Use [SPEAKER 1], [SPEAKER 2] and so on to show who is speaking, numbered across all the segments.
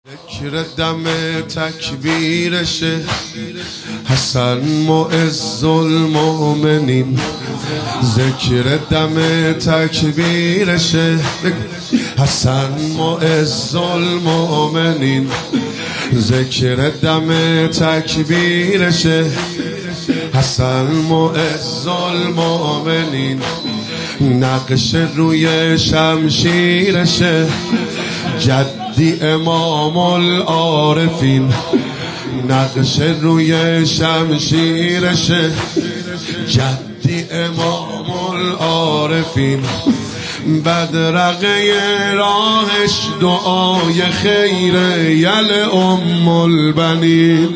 [SPEAKER 1] ذکر دم تکبیرشه حسن معز المؤمنین. ذکر دم تکبیرشه حسن معز المؤمنین. ذکر دم تکبیرشه حسن معز المؤمنین. نقش روی شمشیرشه جدی امام العارفین. نقش روی شمشیرشه جدی امام العارفین. بدرقه راهش دعای خیر یل ام البنین.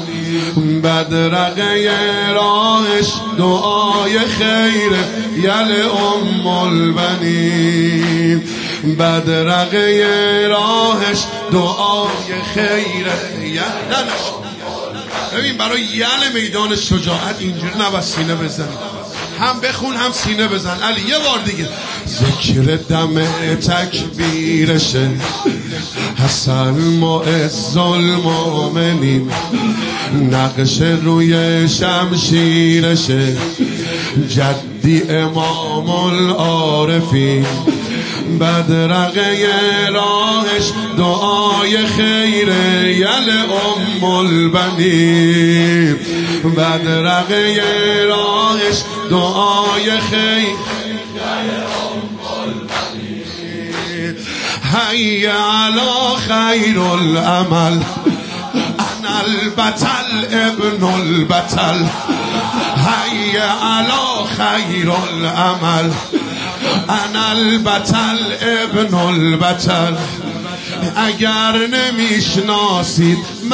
[SPEAKER 1] بدرقه راهش دعای خیر یل ام البنین. بدرقه راهش دعای خیر یلش. ببین برای یل میدان شجاعت اینجوری نباید سینه بزنی، هم بخون هم سینه بزن. علی یه بار دیگه. ذکر دم تکبیرشه حسن معز المؤمنین. نقش روی شمشیرشه جدی امام العارفین. بدرقه راهش دعای خیر یل ام البنین. بدرقه راهش دعای خیر یل ام البنین. حی علی خیر العمل انا البطل ابن البطل. حی علی خیر العمل انا البطل ابن البطل. اگر نمیشناسید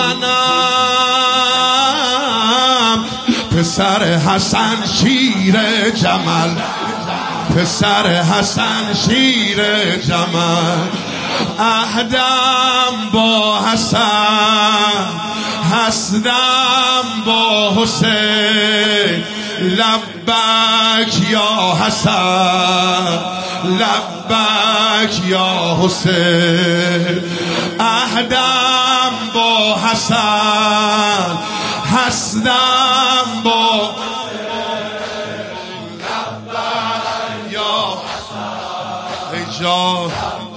[SPEAKER 1] منم پسر حسن شیر جمل. پسر حسن شیر جمل. عهدم با حسن حسدم با حسین. لبک یا حسن لبک یا حسین. عهدم با حسن حسدم با لبک یا حسن. ای جان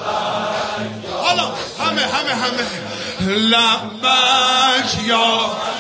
[SPEAKER 1] حالا همه لبک یا